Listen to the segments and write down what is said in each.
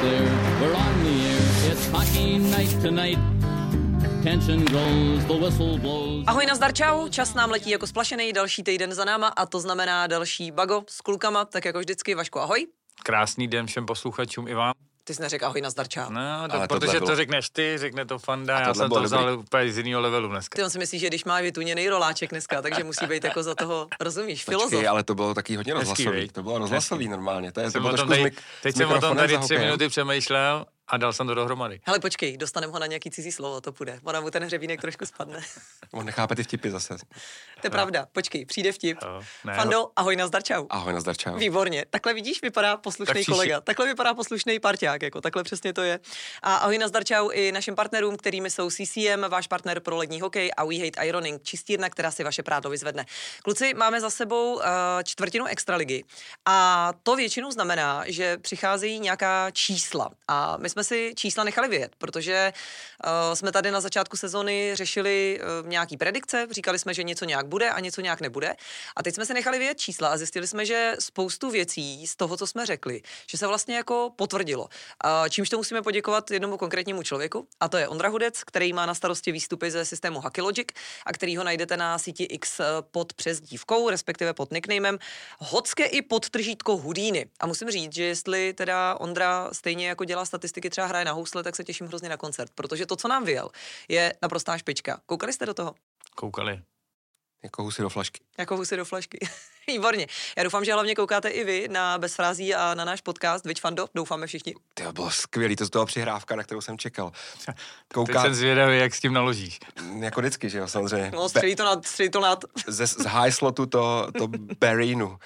clear. We're on the air. It's hockey night tonight. Tension grows, the whistle blows. Ahoj, nazdar, čau. Čas nám letí jako splašený, další týden za náma a to znamená další bago s klukama, tak jako vždycky. Vašku, ahoj. Krásný den všem posluchačům i vám. Ty jsi neřekl ahoj, nazdar, čau. No, protože to řekneš ty, řekne to Fanda, já jsem to vzal úplně z jiného levelu dneska. Ty on si myslíš, že když má vytuněný roláček dneska, takže musí být jako za toho, rozumíš, filozof. Počkej, ale to bylo taky hodně rozhlasový. To bylo rozhlasový normálně. Teď jsem o tom tady 3 minuty přemýšlel a dal jsem to dohromady. Hele, počkej, dostaneme ho na nějaký cizí slovo, to půjde. Ona mu ten hřebínek trošku spadne. On nechápe ty vtipy zase. To je pravda, počkej, přijde vtip. Fando, ahoj, nazdar, čau. Ahoj, nazdar, čau. Výborně, takhle vidíš, vypadá poslušný kolega. Takhle vypadá poslušný parťák, jako takhle přesně to je. A ahoj, nazdar, čau i našim partnerům, kterými jsou CCM, váš partner pro lední hokej, a We Hate Ironing, čistírna, která si vaše prádlo vyzvedne. Kluci, máme za sebou čtvrtinu extraligy a to většinou znamená, že přicházejí nějaká čísla a my jsme si čísla nechali vyjet, protože jsme tady na začátku sezony řešili nějaký predikce, říkali jsme, že něco nějak bude a něco nějak nebude. A teď jsme si nechali vyjet čísla a zjistili jsme, že spoustu věcí z toho, co jsme řekli, že se vlastně jako potvrdilo. Čímž to musíme poděkovat jednomu konkrétnímu člověku, a to je Ondra Hudec, který má na starosti výstupy ze systému HockeyLogic a který ho najdete na síti X pod přezdívkou, respektive pod nicknamem Hocke i pod tržítko Hudíny. A musím říct, že jestli teda Ondra stejně jako dělá statistiky, třeba hraje na housle, tak se těším hrozně na koncert, protože to, co nám vyjel, je naprostá špička. Koukali jste do toho? Koukali. Jako husy do flašky. Jako husy do flašky. Výborně. Já doufám, že hlavně koukáte i vy na Bez frází a na náš podcast, viď Fando? Doufáme všichni. To bylo skvělý, to byla přihrávka, na kterou jsem čekal. Teď jsem zvědavý, jak s tím naložíš. Jako vždycky, že jo, samozřejmě. No, střelí to nad. Z high slotu to Berinu.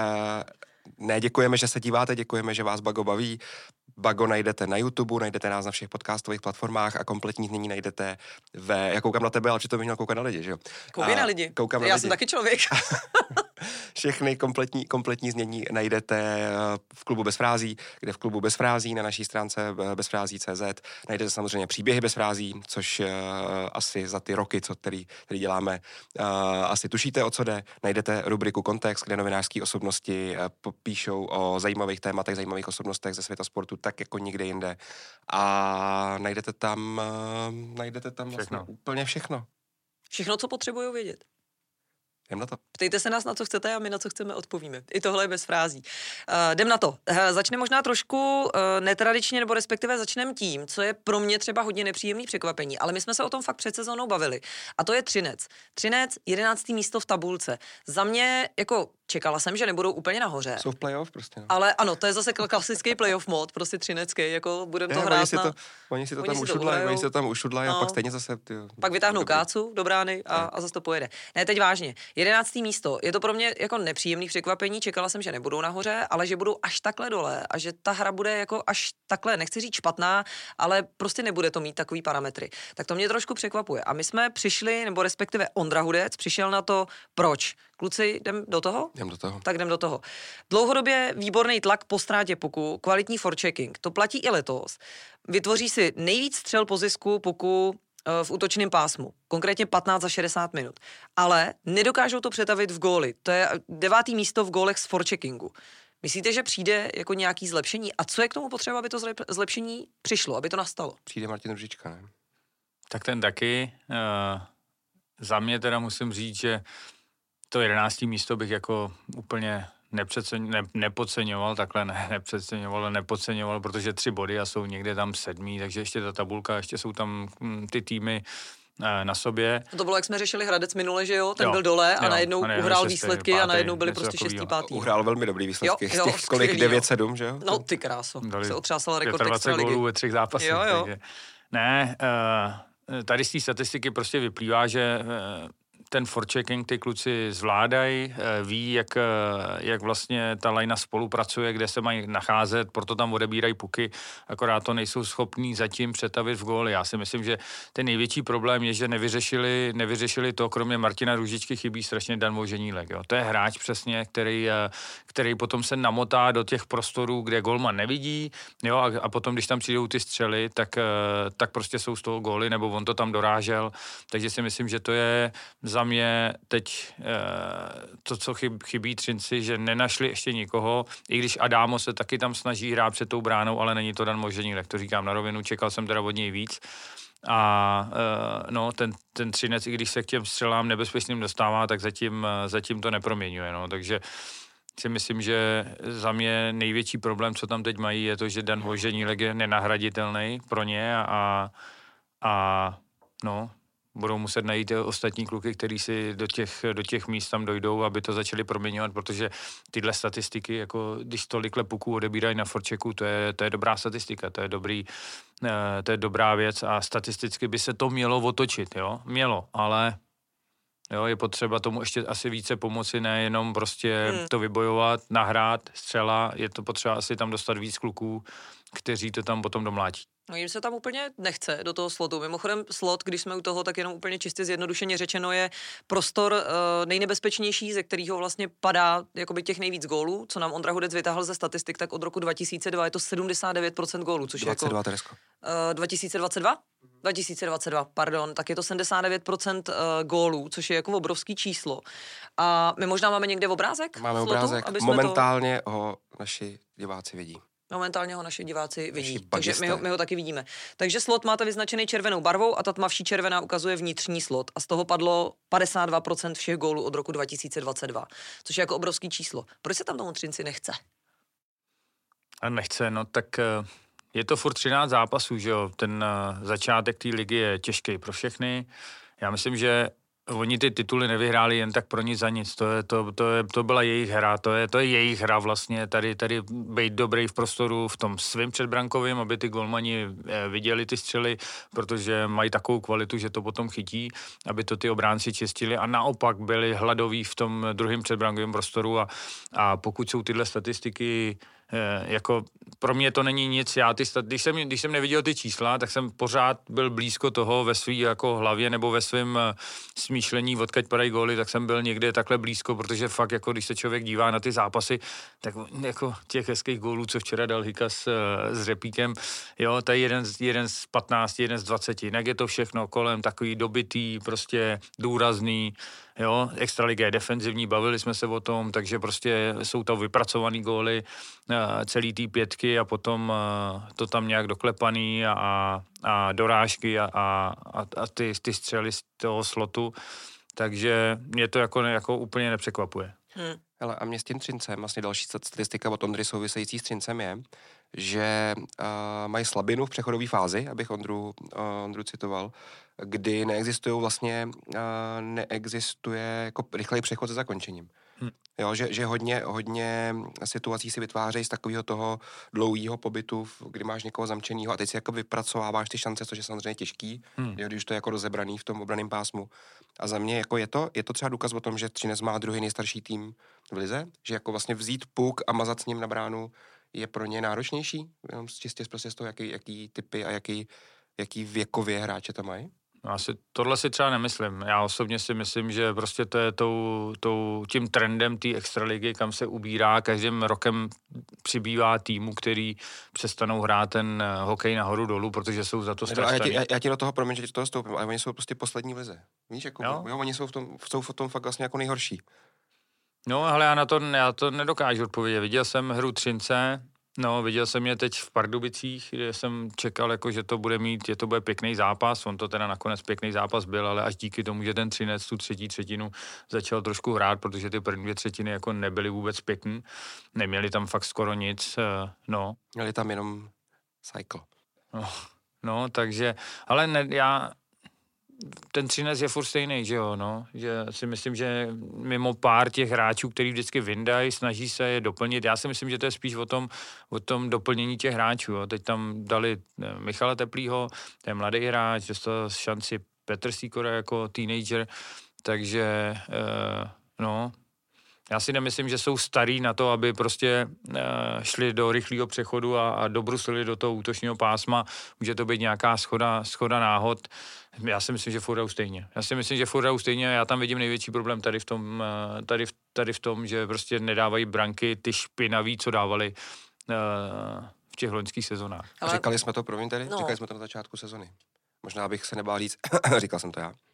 Ne, děkujeme, že se díváte, děkujeme, že vás Bago baví. Bago najdete na YouTube, najdete nás na všech podcastových platformách a kompletní znění najdete já koukám na tebe, ale přitom bych měl koukat na lidi, že jo? Koukej na lidi. Koukám na Já lidi. jsem taky člověk. Všechny kompletní znění najdete v klubu Bez frází, kde v klubu Bez frází na naší stránce bezfrází.cz najdete samozřejmě příběhy Bez frází, což asi za ty roky, který děláme, asi tušíte, o co jde. Najdete rubriku Kontext, kde novinářské osobnosti píšou o zajímavých tématech, zajímavých osobnostech ze světa sportu, tak jako nikde jinde. A najdete tam vlastně úplně všechno. Všechno, co potřebují vědět. Jdem na to. Ptejte se nás, na co chcete, a my na co chceme odpovíme. I tohle je Bez frází. Jdem na to. Začneme možná trošku netradičně, nebo respektive začneme tím, co je pro mě třeba hodně nepříjemný překvapení, ale my jsme se o tom fakt před sezónou bavili. A to je Třinec. Třinec, 11. místo v tabulce. Za mě, jako čekala jsem, že nebudou úplně nahoře. Jsou v playoff prostě. No. Ale ano, to je zase klasický playoff mod, prostě třinecký, jako budeme to hrát Oni si to tam ušudlají, a pak stejně zase... Pak vytáhnou kácu do brány a zase to pojede. Ne, teď vážně. 11. místo. Je to pro mě jako nepříjemný překvapení, čekala jsem, že nebudou nahoře, ale že budou až takhle dole a že ta hra bude jako až takhle, nechci říct špatná, ale prostě nebude to mít takový parametry. Tak to mě trošku překvapuje. A my jsme přišli, nebo respektive Ondra Hudec přišel na to, proč. Kluci, jdem do toho? Jdem do toho. Tak jdem do toho. Dlouhodobě výborný tlak po ztrátě puku, kvalitní forechecking. To platí i letos. Vytvoří si nejvíc střel po zisku puku v útočném pásmu. Konkrétně 15 za 60 minut. Ale nedokážou to přetavit v góly. To je 9. místo v gólech z forecheckingu. Myslíte, že přijde jako nějaký zlepšení? A co je k tomu potřeba, aby to zlepšení přišlo, aby to nastalo? Přijde Martin Ružička, ne? Tak ten taky. Za mě teda musím říct, že to 11. místo bych jako úplně nepodceňoval, takhle nepodceňoval, protože 3 body a jsou někde tam 7, takže ještě ta tabulka, ještě jsou tam ty týmy na sobě. To bylo, jak jsme řešili Hradec minule, že jo? Ten byl dole a najednou uhrál výsledky a najednou byli prostě 6. 5. Uhrál velmi dobrý výsledky. Z těch kolik 9-7, že jo? No ty kráso. Se otřásal rekord extraligy. 25 gólů ve 3 zápasech. Jo. Takže. Ne, tady z té statistiky prostě vyplývá, že ten forechecking ty kluci zvládají, ví, jak vlastně ta lajna spolupracuje, kde se mají nacházet, proto tam odebírají puky, akorát to nejsou schopní zatím přetavit v góly. Já si myslím, že ten největší problém je, že nevyřešili to, kromě Martina Růžičky chybí strašně Dan Voženílek. Jo. To je hráč přesně, který potom se namotá do těch prostorů, kde golman nevidí, jo, a potom, když tam přijdou ty střely, tak prostě jsou z toho góly, nebo on to tam dorážel, takže si myslím, že to je za mě teď to, co chybí Třinci, že nenašli ještě nikoho, i když Adámo se taky tam snaží hrát před tou bránou, ale není to Dan Moženík, to říkám na rovinu, čekal jsem teda od něj víc. A no, ten Třinec, i když se k těm střelám nebezpečným dostává, tak zatím to neproměňuje, no, takže si myslím, že za mě největší problém, co tam teď mají, je to, že Dan Moženík je nenahraditelný pro ně a no, budou muset najít ostatní kluky, kteří si do těch míst tam dojdou, aby to začali proměňovat, protože tyhle statistiky, jako když tolikle puků odebírají na forčeku, to je dobrá statistika, to je dobrá věc a statisticky by se to mělo otočit, jo, ale jo, je potřeba tomu ještě asi více pomoci, nejenom prostě to vybojovat, nahrát, střela, je to potřeba asi tam dostat víc kluků, kteří to tam potom domlátí. No jim se tam úplně nechce do toho slotu. Mimochodem slot, když jsme u toho, tak jenom úplně čistě zjednodušeně řečeno, je prostor nejnebezpečnější, ze kterého vlastně padá jakoby těch nejvíc gólů, co nám Ondra Hudec vytáhl ze statistik, tak od roku 2002 je to 79% gólů, což 22, je jako... Teresko. 2022? 2022, pardon, tak je to 79% gólů, což je jako obrovský číslo. A my možná máme někde obrázek? Máme slotu, obrázek, momentálně ho naši diváci vidí. Momentálně ho naši diváci vidí, takže my ho taky vidíme. Takže slot máte vyznačený červenou barvou a ta tmavší červená ukazuje vnitřní slot a z toho padlo 52% všech gólů od roku 2022, což je jako obrovský číslo. Proč se tam tomu Třinci nechce? A nechce, no tak je to furt 13 zápasů, že jo, ten začátek té ligy je těžký pro všechny. Já myslím, že oni ty tituly nevyhráli jen tak pro nic za nic, to byla jejich hra, to je jejich hra vlastně, tady být dobrý v prostoru v tom svým předbrankovým, aby ty golmani viděli ty střely, protože mají takovou kvalitu, že to potom chytí, aby to ty obránci čistili a naopak byli hladoví v tom druhém předbrankovém prostoru a pokud jsou tyhle statistiky jako pro mě to není nic, když jsem neviděl ty čísla, tak jsem pořád byl blízko toho ve svý jako hlavě nebo ve svém smýšlení, odkud padají góly, tak jsem byl někde takhle blízko, protože fakt jako když se člověk dívá na ty zápasy, tak jako těch hezkých gólů, co včera dal Hikas s Řepíkem, jo, to je jeden z 15, jeden z 20, jinak je to všechno kolem takový dobitý, prostě důrazný, jo, extraliga je defenzivní, bavili jsme se o tom, takže prostě jsou tam vypracovaný góly, celý té pětky a potom to tam nějak doklepaný a dorážky a ty střely z toho slotu, takže mě to jako úplně nepřekvapuje. Hele, a mě s tím Třincem, vlastně další statistika od Ondry související s Třincem je, že mají slabinu v přechodové fázi, abych Ondru citoval, kdy neexistuje jako rychlej přechod se zakončením. Jo, že hodně situací si vytvářejí z takového toho dlouhého pobytu, kdy máš někoho zamčenýho a teď si jako vypracováváš ty šance, což je samozřejmě těžký, když to je jako rozebraný v tom obraném pásmu. A za mě jako je to třeba důkaz o tom, že Třinec má druhý nejstarší tým v lize, že jako vlastně vzít puk a mazat s ním na bránu je pro ně náročnější, jenom čistě prostě z toho, jaký typy a jaký věkově hráče tam mají. Tohle si třeba nemyslím. Já osobně si myslím, že prostě to je tím trendem té extraligy, kam se ubírá. Každým rokem přibývá týmu, který přestanou hrát ten hokej nahoru dolů, protože jsou za to strestaný. Já ti do toho, promiň, že ti toho stoupím, ale oni jsou prostě poslední v lize. Víš, jako, jo, oni jsou v tom fakt vlastně jako nejhorší. No, ale já to nedokážu odpovědět. Viděl jsem hru Třince, viděl jsem je teď v Pardubicích, kde jsem čekal, jako, že to bude pěkný zápas. On to teda nakonec pěkný zápas byl, ale až díky tomu, že ten Třinec tu třetí třetinu začal trošku hrát, protože ty první 2 třetiny jako nebyly vůbec pěkný. Neměli tam fakt skoro nic, Měli tam jenom cycle. Takže, ale ten Třinec je furt stejný, že jo, že si myslím, že mimo pár těch hráčů, který vždycky vyndají, snaží se je doplnit, já si myslím, že to je spíš o tom doplnění těch hráčů, jo. Teď tam dali Michala Teplýho, to je mladý hráč, dostal šanci Petr Sýkora jako teenager, takže já si nemyslím, že jsou starý na to, aby prostě šli do rychlého přechodu a dobruslili do toho útočního pásma. Může to být nějaká schoda náhod. Já si myslím, že furt jdou stejně. Já tam vidím největší problém tady v tom, že prostě nedávají branky ty špinaví, co dávali v těch loňských sezonách. Ale... Říkali jsme to, říkali jsme to na začátku sezony. Možná bych se nebál říct, říkal jsem to já.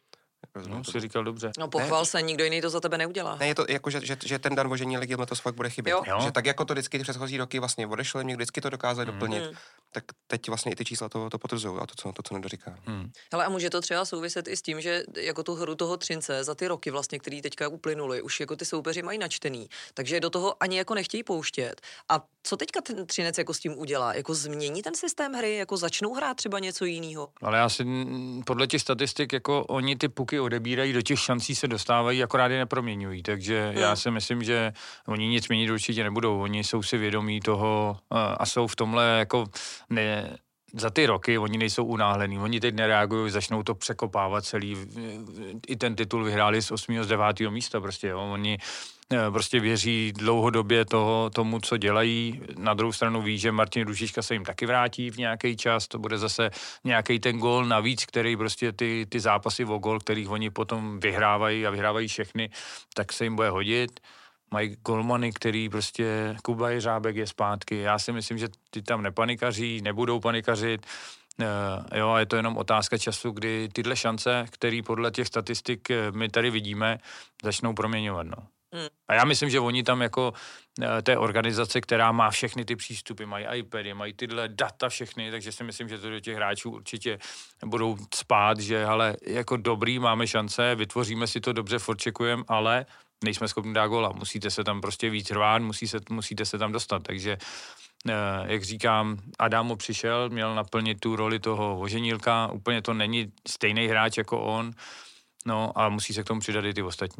No, si říkal dobře. No pochval se, nikdo jiný to za tebe neudělá. Ne, je to jako, že ten Dan Vožený legion letos fakt bude chybět. Jo. Že tak jako to vždycky ty předchozí roky vlastně odešly, mě vždycky to dokázali doplnit, tak teď vlastně i ty čísla to potvrzují a to, co nedoříká. Hele, a může to třeba souviset i s tím, že jako tu hru toho Třince za ty roky vlastně, který teďka uplynuly, už jako ty soupeři mají načtený, takže do toho ani jako nechtějí pouštět. A co teďka ten Třinec jako s tím udělá? Jako změní ten systém hry, jako začnou hrát třeba něco jiného? Ale já si podle těch statistik, jako oni ty puky odebírají, do těch šancí se dostávají, akorát je neproměňují, takže já si myslím, že oni nic měnit určitě nebudou, oni jsou si vědomí toho a jsou v tomhle jako za ty roky oni nejsou unáhlení, oni teď nereagují, začnou to překopávat celý, i ten titul vyhráli z 8. z 9. místa prostě, jo. Oni prostě věří dlouhodobě tomu, co dělají. Na druhou stranu ví, že Martin Růžička se jim taky vrátí v nějaký čas, to bude zase nějaký ten gól navíc, který prostě ty zápasy o gól, kterých oni potom vyhrávají a vyhrávají všechny, tak se jim bude hodit. Mají golmany, který prostě Kuba Jeřábek je zpátky. Já si myslím, že ty tam nepanikaří, nebudou panikařit. Jo, a je to jenom otázka času, kdy tyhle šance, které podle těch statistik my tady vidíme, začnou proměňovat. No. A já myslím, že oni tam jako té organizace, která má všechny ty přístupy, mají iPady, mají tyhle data všechny, takže si myslím, že to do těch hráčů určitě budou spát, že ale jako dobrý, máme šance, vytvoříme si to dobře, forčekujeme, ale nejsme schopni dát góla. Musíte se tam prostě víc rvát, musíte se tam dostat, takže jak říkám, Adamo přišel, měl naplnit tu roli toho Voženílka, úplně to není stejný hráč jako on, no a musí se k tomu přidat i ty ostatní.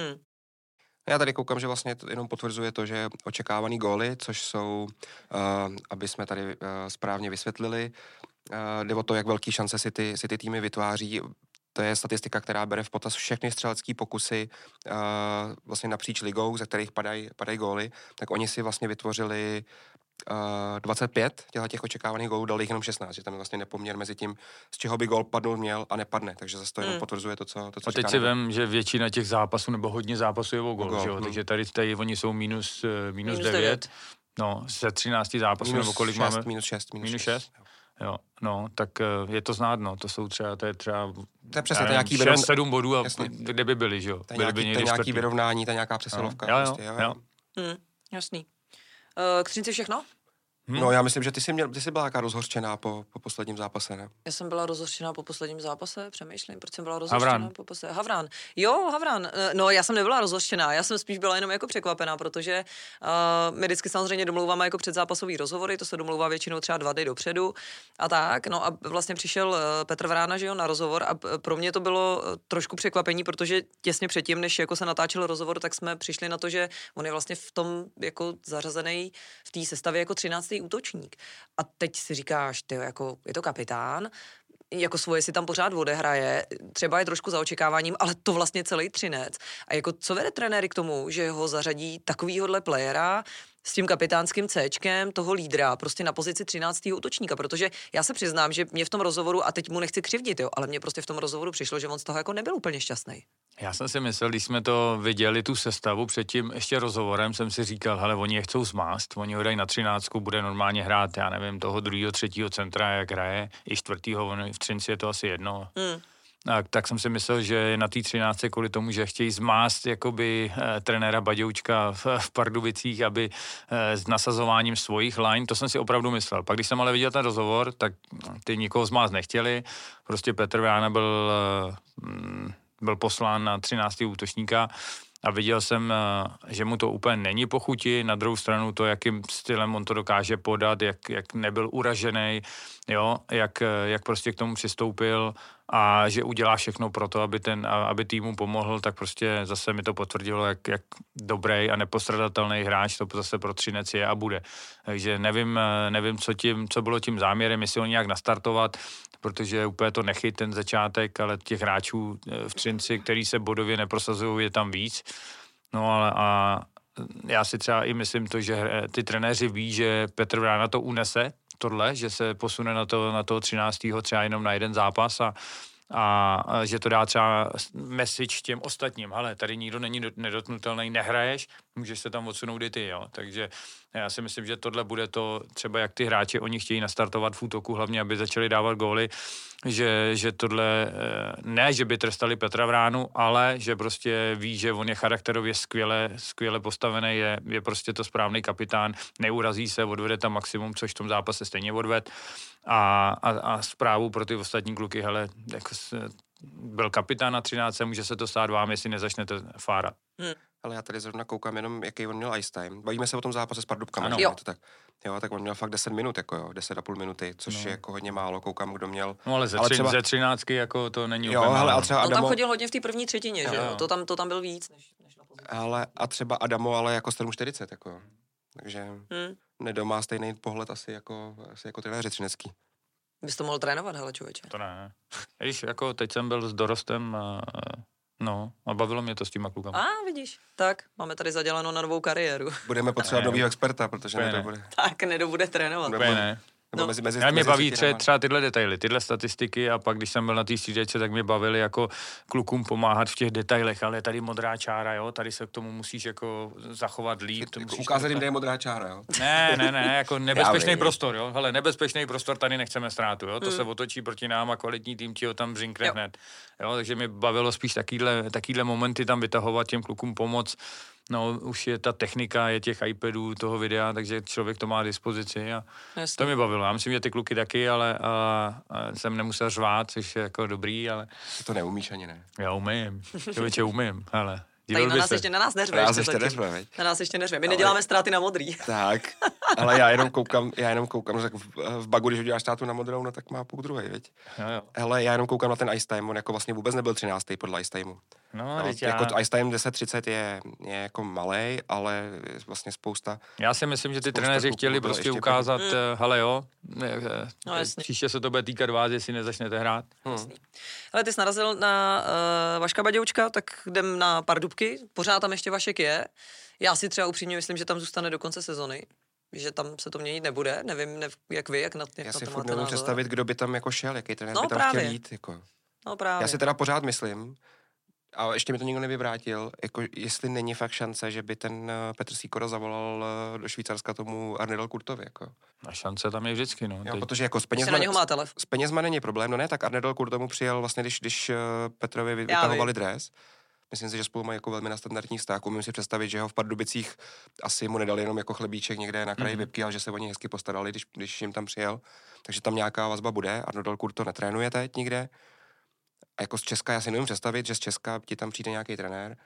Já tady koukám, že vlastně to jenom potvrzuje to, že očekávaný góly, což jsou, aby jsme tady správně vysvětlili, jde o to, jak velký šance si ty týmy vytváří. To je statistika, která bere v potaz všechny střelecké pokusy vlastně napříč ligou, ze kterých padají góly, tak oni si vlastně vytvořili 25 těch očekávaných gólů, dali jich jenom 16, že tam je vlastně nepoměr mezi tím, z čeho by gól padnul měl a nepadne, takže zase to jenom potvrzuje to, co a teď si vem, že většina těch zápasů, nebo hodně zápasů je o gól, že jo? Takže tady oni jsou minus 9, no, ze 13 zápasů, nebo kolik 6, máme? Minus 6. Jo, no, tak je to znát, no, to je třeba to je přesně nějaký 6-7 bodů, a kde by byli, že jo? To je nějaký vyrovnání, to je nějaká přesilovka. Jo. Jasný. K Třinci všechno? No, já myslím, že ty jsi byla jaká rozhořčená po posledním zápase, ne? Já jsem byla rozhořčená po posledním zápase, přemýšlím, proč jsem byla rozhořčená po posledním. Havran. Jo, Havran. No, já jsem nebyla rozhořčená, já jsem spíš byla jenom jako překvapená, protože my vždycky samozřejmě domlouváme jako předzápasový rozhovory, to se domlouvá většinou třeba 2 dny dopředu a tak. No a vlastně přišel Petr Vrána, že jo, na rozhovor a pro mě to bylo trošku překvapení, protože těsně předtím, než jako se natáčel rozhovor, tak jsme přišli na to, že on je vlastně v tom jako zařazený v té sestavě jako 13. útočník. A teď si říkáš, ty jako je to kapitán, jako svoje si tam pořád odehraje, třeba je trošku za očekáváním, ale to vlastně celý Třinec. A jako co vede trenéry k tomu, že ho zařadí takovýhodle playera s tím kapitánským Cčkem, toho lídra, prostě na pozici 13. útočníka, protože já se přiznám, že mě v tom rozhovoru, a teď mu nechci křivdit, jo, ale mě prostě v tom rozhovoru přišlo, že on z toho jako nebyl úplně šťastný. Já jsem si myslel, když jsme to viděli, tu sestavu před tím ještě rozhovorem, jsem si říkal, hele, oni je chcou zmást, oni ho dají na 13, bude normálně hrát, já nevím, toho 2., 3. centra, jak hraje, i 4. v Třinci je to asi jedno. Tak jsem si myslel, že je na té 13 kvůli tomu, že chtějí zmást jakoby trenéra Baďoučka v Pardubicích, aby s nasazováním svojich line, to jsem si opravdu myslel. Pak když jsem ale viděl ten rozhovor, tak ty nikoho zmást nechtěli, prostě Petr Vrána byl poslán na 13. útočníka a viděl jsem, že mu to úplně není po chuti, na druhou stranu to, jakým stylem on to dokáže podat, jak nebyl uražený, jo, jak prostě k tomu přistoupil a že udělá všechno pro to, aby týmu pomohl, tak prostě zase mi to potvrdilo, jak dobrý a nepostradatelný hráč to zase pro Třinec je a bude. Takže nevím, co bylo tím záměrem, jestli ho nějak nastartovat, protože úplně to nechyt ten začátek, ale těch hráčů v Třinci, který se bodově neprosazují, je tam víc. No ale a já si třeba i myslím to, že ty trenéři ví, že Petr Vrána to unese, tohle, že se posune na toho 13. třeba jenom na jeden zápas a že to dá třeba message těm ostatním, hele, tady nikdo není nedotknutelný, nehraješ, můžeš se tam odsunout i ty, jo, takže Já si myslím, že tohle bude to, třeba jak ty hráči, oni chtějí nastartovat v útoku, hlavně aby začali dávat góly, že tohle, ne, že by trestali Petra Vránu, ale že prostě ví, že on je charakterově skvěle postavený, je prostě to správný kapitán, neurazí se, odvede tam maximum, což v tom zápase stejně odved a zprávu pro ty ostatní kluky, hele, jako byl kapitán na 13, může se to stát vám, jestli nezačnete fárat. Ale já tady zrovna koukám jenom, jaký on měl ice time. Bavíme se o tom zápase s Pardubkami. Ano. Jo. Tak, jo, tak on měl fakt 10 minut, jako jo, 10,5 minuty, což je jako hodně málo. Koukám, kdo měl. No ale ze 13 jako to není jo, úplně ale málo. a třeba On tam Adamo, chodil hodně v té první třetině, Jo, že jo. jo? To tam byl víc než na pozici. ale a třeba Adamo, ale jako 7,40, jako jo. Takže nedomá stejný pohled asi jako trenéři třinecký. Bys to mohl trénovat, hele člověče. To ne. Když jako teď jsem byl s dorostem a bavilo mě to s těma klukama. Vidíš. Tak, máme tady zaděláno na novou kariéru. Budeme potřebovat Ne. novýho experta, protože Ne. Nedo bude. Tak, Nedo bude trénovat. Úplně ne. Nebo mezi Ale mě baví třetinama. třeba tyhle detaily, tyhle statistiky a pak, když jsem byl na té střídačce, tak mě bavili jako klukům pomáhat v těch detailech, ale tady modrá čára, jo, tady se k tomu musíš jako zachovat líp. To musíš Ukázat jim, kde je modrá čára, jo? Ne, jako nebezpečný vím. prostor, jo. Hele, nebezpečný prostor, tady nechceme ztrátu, jo. To se otočí proti nám a kvalitní tým ti ho tam břinkne hned. Jo, takže mi bavilo spíš takýhle momenty tam vytahovat, těm klukům pomoct. No, už je ta technika, je těch iPadů, toho videa, takže člověk to má k dispozici a Jasně. to mi bavilo. Já myslím, že ty kluky taky, ale jsem nemusel řvát, což je jako dobrý, ale To neumíš ani, ne? já umím. Člověče umím, ale Tady divil na by nás se. ještě, na nás neřve. Nás ještě ještě zatím. neřve, veď? Na nás ještě neřve. My neděláme ztráty na modrý. Tak, ale já jenom koukám, že v bagu, když uděláš státu na modrou, no tak má půl druhej, veď? Jo. Hele, já jenom koukám na ten ice time, on jako vlastně vůbec nebyl 13. podle ice timeu. No, No, teď jako ice time 10:30 je jako malej, ale je vlastně spousta. já si myslím, že ty Spousta trenéři kluků chtěli bylo prostě ještě ukázat, hele jo, No, jasně. příště se to bude týkat vás, jestli nezačnete hrát. Ale ty jsi narazil na Vaška Baděučka, tak jdem na Pardubky. Pořád tam ještě Vašek je. Já si třeba upřímně myslím, že tam zůstane do konce sezony. Že tam se to měnit nebude. Nevím, jak vy, jak Já na si to furt máte nemůžu názor. představit, kdo by tam jako šel, jaký trenér No, by tam právě. chtěl jít. Jako. No právě. Já si teda pořád myslím, a ještě mi to nikdo nevyvrátil, jako jestli není fakt šance, že by ten Petr Sýkora zavolal do Švýcarska tomu Arnedal Kurtovi. Jako. A šance tam je vždycky, no. Jo, Teď. protože jako Že na něho má telef. s penězma není problém, no ne, tak Arnedal Kurt tomu přijel vlastně, když Petrovi vytahovali dres. Myslím si, že spolu mají jako velmi nadstandardní vztah. Umím si představit, že ho v Pardubicích asi mu nedali jenom jako chlebíček někde na kraji Vipky, ale že se o něj hezky postarali, když jim tam přijel. Takže tam nějaká vazba bude. Arnedal Kurt to netrénuje teď nikde. A jako z Česka, já si nevím představit, že z Česka ti tam přijde nějaký trenér.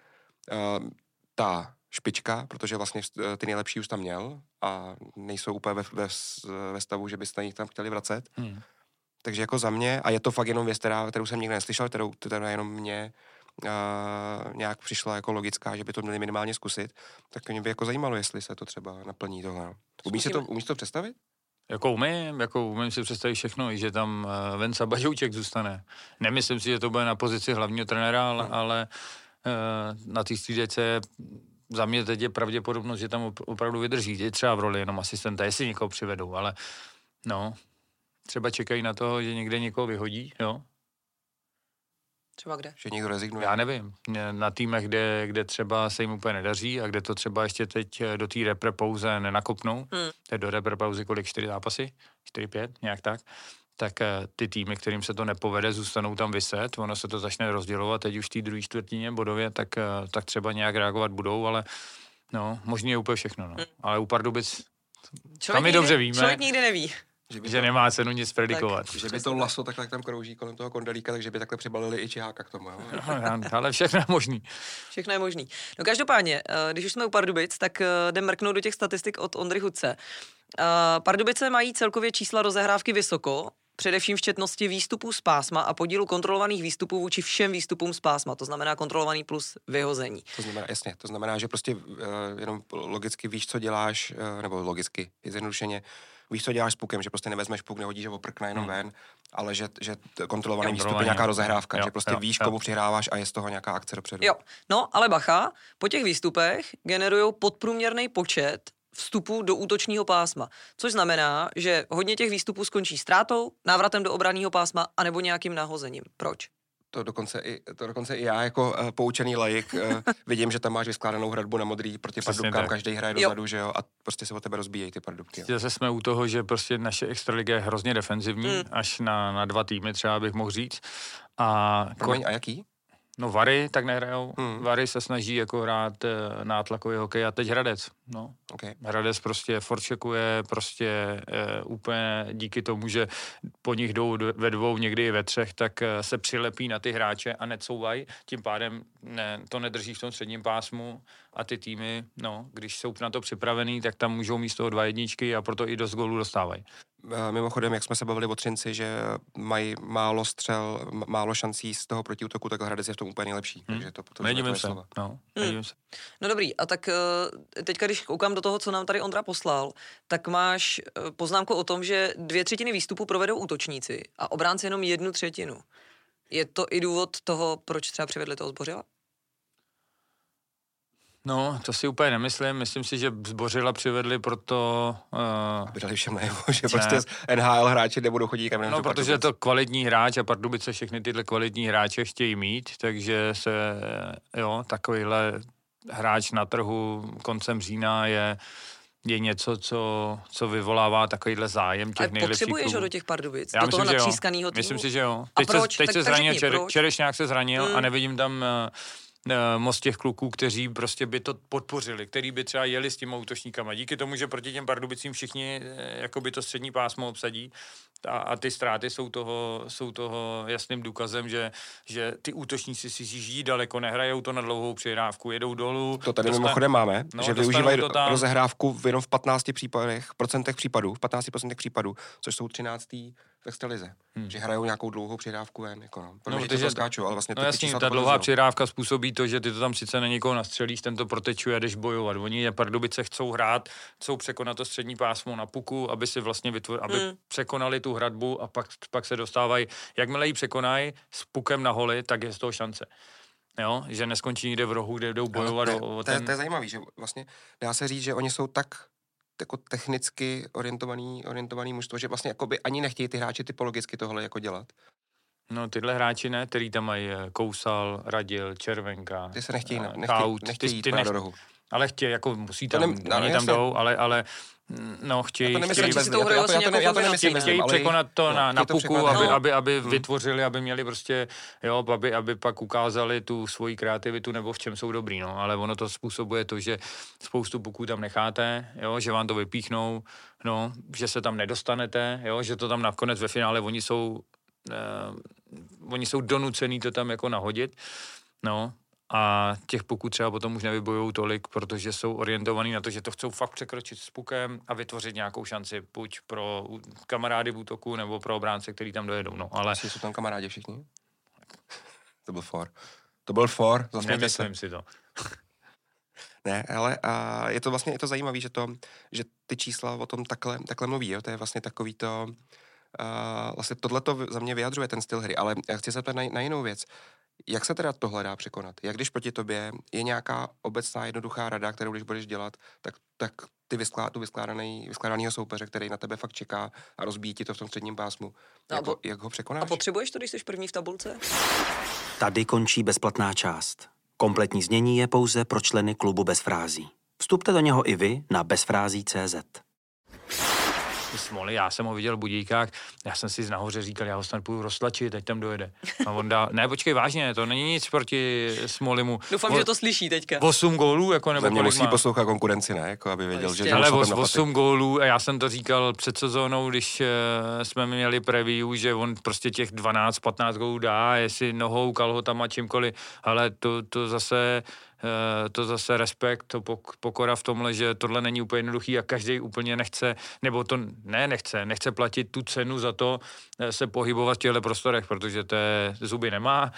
Ta špička, protože vlastně ty nejlepší už tam měl a nejsou úplně ve stavu, že byste jich tam chtěli vracet. Takže jako za mě, a je to fakt jenom věc, kterou jsem nikdy neslyšel, kterou jenom mě nějak přišla jako logická, že by to měli minimálně zkusit, tak mě by jako zajímalo, jestli se to třeba naplní tohle. Umíš to představit? Jako umím si představit všechno, i že tam Venca Baďouček zůstane. Nemyslím si, že to bude na pozici hlavního trenéra, ale na té střídačce za mě teď je pravděpodobnost, že tam opravdu vydrží. Je třeba v roli jenom asistenta, jestli někoho přivedou, ale no, třeba čekají na to, že někde někoho vyhodí, jo. Třeba kde? Že někdo rezignuje? Já nevím. Na týmech, kde třeba se jim úplně nedaří a kde to třeba ještě teď do té repre pauze nenakopnou, teď do repre pauzy kolik, 4 zápasy? 4-5, nějak tak ty týmy, kterým se to nepovede, zůstanou tam vyset, ono se to začne rozdělovat, teď už v té druhé čtvrtině bodově, tak třeba nějak reagovat budou, ale no, možný je úplně všechno, no. Ale u Pardubic, tam my dobře víme, Člověk nikdy neví. že nemá cenu nic predikovat. Že by to laso takhle tam krouží kolem toho Kondelíka, takže by takhle přibalili i Čiháka k tomu, jo? Ale všechno je možný. Všechno je možný. No každopádně, když už jsme u Pardubic, tak jdem mrknout do těch statistik od Ondry Hudce. Pardubice mají celkově čísla rozehrávky vysoko, především v četnosti výstupů z pásma a podílu kontrolovaných výstupů vůči všem výstupům z pásma, to znamená kontrolovaný plus vyhození. To znamená, že prostě jenom logicky víš, co děláš, nebo logicky, zjednodušeně, víš, co děláš s pukem, že prostě nevezmeš puk, nehodíš ho oprkne jenom ven, ale že kontrolovaný výstup je nějaká rozehrávka, jo, že prostě víš, komu přihráváš a je z toho nějaká akce dopředu. Jo, no ale bacha, po těch výstupech generují podprůměrný počet vstupů do útočního pásma, což znamená, že hodně těch výstupů skončí ztrátou, návratem do obranného pásma anebo nějakým nahozením. Proč? To dokonce i já jako poučený laik vidím, že tam máš vyskládanou hradbu na modrý proti pardubkám, každý hraje dozadu, že jo, a prostě se o tebe rozbíjejí ty pardubky. Zase jsme u toho, že prostě naše extraliga je hrozně defenzivní, až na 2 týmy třeba bych mohl říct. A jaký? No Vary tak nehrajou. Vary se snaží jako hrát nátlakový hokej a teď Hradec. No. Okay. Hradec prostě forčekuje prostě úplně díky tomu, že po nich jdou ve 2, někdy i ve 3, tak se přilepí na ty hráče a necouvají. Tím pádem to nedrží v tom středním pásmu a ty týmy, no, když jsou na to připravený, tak tam můžou mít z toho 2 jedničky a proto i dost gólů dostávají. Mimochodem, jak jsme se bavili o Třinci, že mají málo střel, málo šancí z toho protiútoku, tak Hradec je v tom úplně nejlepší. Takže to Nedivím se. No dobrý, a tak teďka, když koukám do toho, co nám tady Ondra poslal, tak máš poznámku o tom, že 2/3 výstupu provedou útočníci a obránci jenom 1/3. Je to i důvod toho, proč třeba přivedli toho Zbořila? No, to si úplně nemyslím. Myslím si, že Zbořila přivedli proto... Aby dali všem najevo, že prostě NHL hráči nebudou chodit kam. No, protože je to kvalitní hráč a Pardubice všechny tyhle kvalitní hráče chtějí mít, takže takovýhle hráč na trhu koncem října je něco, co vyvolává takovýhle zájem těch nejlepších klubů. Potřebuješ ho do těch Pardubic? Já do toho natřískaného týmu? Myslím si, že jo. A proč? Teď se zranil Čerešňák se zranil a nevidím tam moc těch kluků, kteří prostě by to podpořili, který by třeba jeli s těma útočníkama. Díky tomu, že proti těm Pardubicím všichni jakoby to střední pásmo obsadí a ty ztráty jsou toho jasným důkazem, že ty útočníci si žijí daleko, nehrajou to na dlouhou přihrávku, jedou dolů. To tady mimochodem máme, že využívají rozehrávku jenom v 15% případů, což jsou 13. v extralize. Že hrajou nějakou dlouhou přihrávku ven, jako no. Protože to skáču, ale vlastně ta dlouhá přihrávka způsobí to, že ty to tam sice na někoho nastřelíš, ten to protečuje a jdeš bojovat. Oni Pardubice chcou hrát, chcou překonat to střední pásmo na puku, aby si vlastně aby překonali tu hradbu a pak se dostávají. Jakmile ji překonají s pukem na holi, tak je z toho šance. Jo? Že neskončí někde v rohu, kde jdou bojovat to je zajímavý, že vlastně dá se říct, že oni jsou tak jako technicky orientovaný mužstvo, že vlastně jakoby ani nechtějí ty hráči typologicky tohle jako dělat. No tyhle hráči ne, který tam mají Kousal, Radil, Červenka, ty se nechtějí jít do rohu. Ale chtějí, jako musí tam, oni tam jdou, ale no, chtějí překonat to na puku, aby vytvořili, aby měli prostě, jo, aby pak ukázali tu svoji kreativitu nebo v čem jsou dobrý, no, ale ono to způsobuje to, že spoustu puků tam necháte, jo, že vám to vypíchnou, no, že se tam nedostanete, jo, že to tam nakonec ve finále oni jsou donucený to tam jako nahodit, no. A těch puků třeba potom už nevybojujou tolik, protože jsou orientovaní na to, že to chcou fakt překročit s pukem a vytvořit nějakou šanci, buď pro kamarády v útoku, nebo pro obránce, který tam dojedou. No, ale... Jsou tam kamarádi všichni? To byl for. Nemyslím si to. Ne, ale je to vlastně zajímavé, že ty čísla o tom takhle mluví. Jo? To je vlastně takový to... vlastně tohleto za mě vyjadřuje ten styl hry, ale já chci se ptát na jinou věc. Jak se teda tohle dá překonat? Jak když proti tobě je nějaká obecná jednoduchá rada, kterou když budeš dělat, tak ty vyskládanýho soupeře, který na tebe fakt čeká a rozbíjí ti to v tom středním pásmu. Jak ho překonáš? A potřebuješ to, když jsi první v tabulce? Tady končí bezplatná část. Kompletní znění je pouze pro členy klubu Bez frází. Vstupte do něho i vy na bezfrází.cz. Smoly, já jsem ho viděl v Budějkách, já jsem si nahoře říkal, já ho snad půjdu roztlačit, teď tam dojede. A on dá, ne, počkej, vážně, to není nic proti Smolimu. Doufám, že to slyší teďka. 8 gólů, jako nebo kolik musí poslouchat konkurenci, ne, jako aby věděl, že... Ale 8 gólů, a já jsem to říkal před sezónou, když jsme měli preview, že on prostě těch 12-15 gólů dá, jestli nohou, kalhotama, čímkoliv, ale to zase respekt, to pokora v tomhle, že tohle není úplně jednoduchý a každý úplně nechce, nebo to nechce platit tu cenu za to se pohybovat v těchto prostorech, protože to zuby nemá.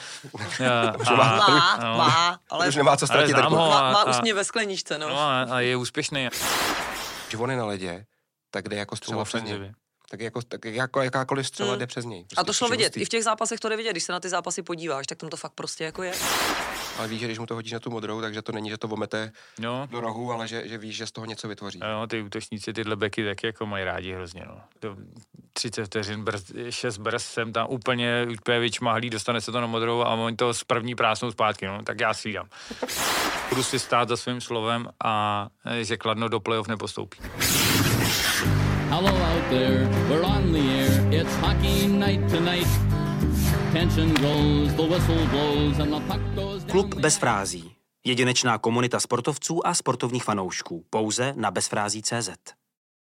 Ale už nemá co ztratit. Má úsměv ve skleničce, no. A je úspěšný. Když on je na ledě, tak jde jako střela přes něj. Tak jako jakákoliv střela jde přes něj. Prostě a to šlo vidět, i v těch zápasech to jde vidět, když se na ty zápasy podíváš, tak tam to fakt prostě jako je. Ale víš, že když mu to hodíš na tu modrou, takže to není, že to vomete do rohu, ale že víš, že z toho něco vytvoří. No, ty útočníci, tyhle beky taky jako mají rádi hrozně, no. 30 vteřin, 6 brzd, jsem tam úplně vyčmahlý, dostane se to na modrou a oni to z první prásnou zpátky, no, tak já si dám. Budu si stát za svým slovem a že Kladno do playoff nepostoupí. Hello out there, we're on the air, it's hockey night tonight. Tension grows, the whistle blows and the puck goes down. Klub bez frází. Jedinečná komunita sportovců a sportovních fanoušků. Pouze na bezfrází.cz.